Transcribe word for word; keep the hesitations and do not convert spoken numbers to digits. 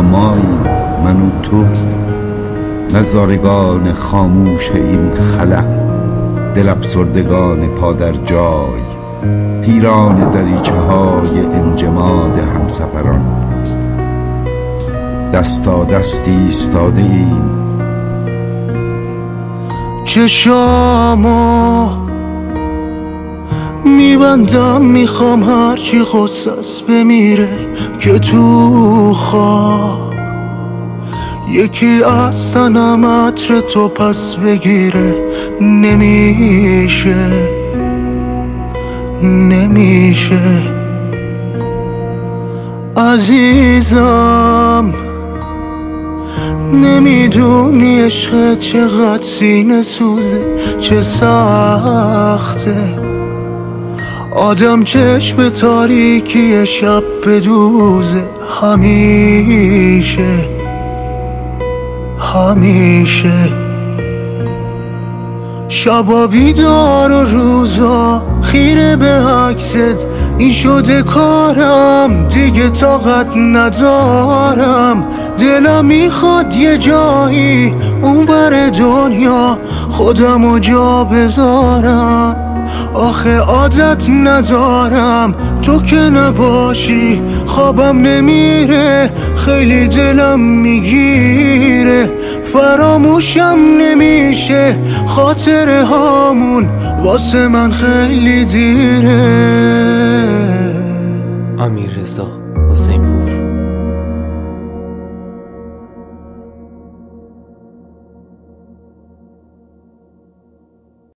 ماییم من و تو، نظارگان خاموش این خلأ، دل افسردگان پا در جای، پیران دریچه های انجماد همسفران. دستا دستی ایستاده ایم، چشامو میبندم میخوام هرچی غصص بمیره که تو خواب یکی از تنم عطر تو پس بگیره. نمیشه نمیشه عزیزم، نمیدونی عشق چقدر سینه سوزه، چه سخته آدم چشم تاریکی شب بدوزه. همیشه همیشه شبا بیدار و روزا خیره به عکست، این شده کارم دیگه طاقت ندارم. دلم میخواد یه جایی اونور دنیا خودمو جا بذارم، آخه عادت ندارم تو که نباشی خوابم نمیره، خیلی دلم میگیره، فراموشم نمیشه خاطره هامون واسه من خیلی دیره. امیررضا حسین پور.